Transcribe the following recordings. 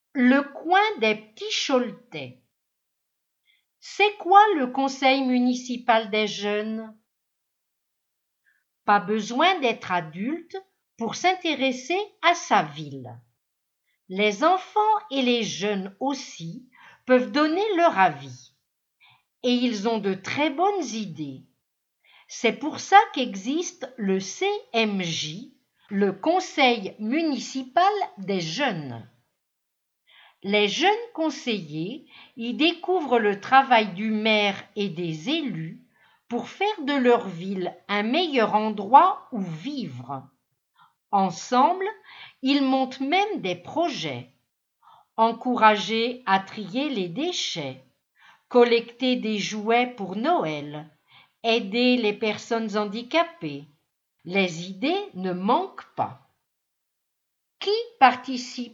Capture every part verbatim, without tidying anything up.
Le coin des petits Choletais. C'est quoi le conseil municipal des jeunes? Pas besoin d'être adulte pour s'intéresser à sa ville. Les enfants et les jeunes aussi peuvent donner leur avis. Et ils ont de très bonnes idées. C'est pour ça qu'existe le C M J, le Conseil municipal des jeunes. Les jeunes conseillers y découvrent le travail du maire et des élus pour faire de leur ville un meilleur endroit où vivre. Ensemble, ils montent même des projets. Encourager à trier les déchets, collecter des jouets pour Noël, aider les personnes handicapées. Les idées ne manquent pas. Qui participe?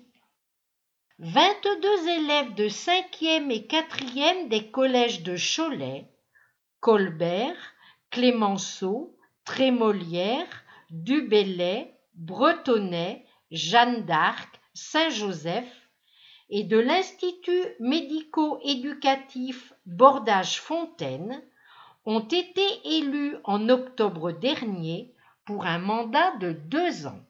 vingt-deux élèves de cinquième et quatrième des collèges de Cholet, Colbert, Clémenceau, Trémolière, Du Bellay, Bretonnet, Jeanne d'Arc, Saint-Joseph et de l'Institut médico-éducatif Bordage-Fontaine ont été élus en octobre dernier pour un mandat de deux ans.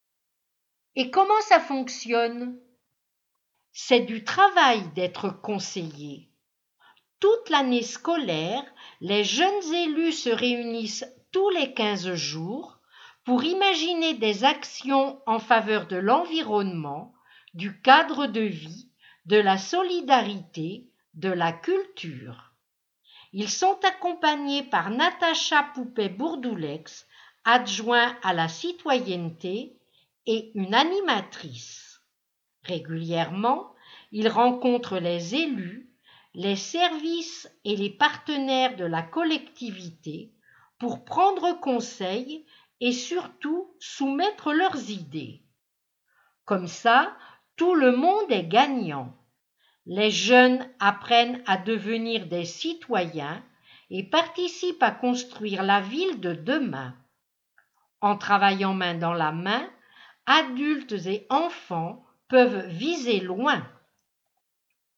Et comment ça fonctionne? C'est du travail d'être conseiller. Toute l'année scolaire, les jeunes élus se réunissent tous les quinze jours pour imaginer des actions en faveur de l'environnement, du cadre de vie, de la solidarité, de la culture. Ils sont accompagnés par Natacha Poupet-Bourdoulex, adjoint à la citoyenneté, et une animatrice. Régulièrement, ils rencontrent les élus, les services et les partenaires de la collectivité pour prendre conseil et surtout soumettre leurs idées. Comme ça, tout le monde est gagnant. Les jeunes apprennent à devenir des citoyens et participent à construire la ville de demain. En travaillant main dans la main, adultes et enfants peuvent viser loin.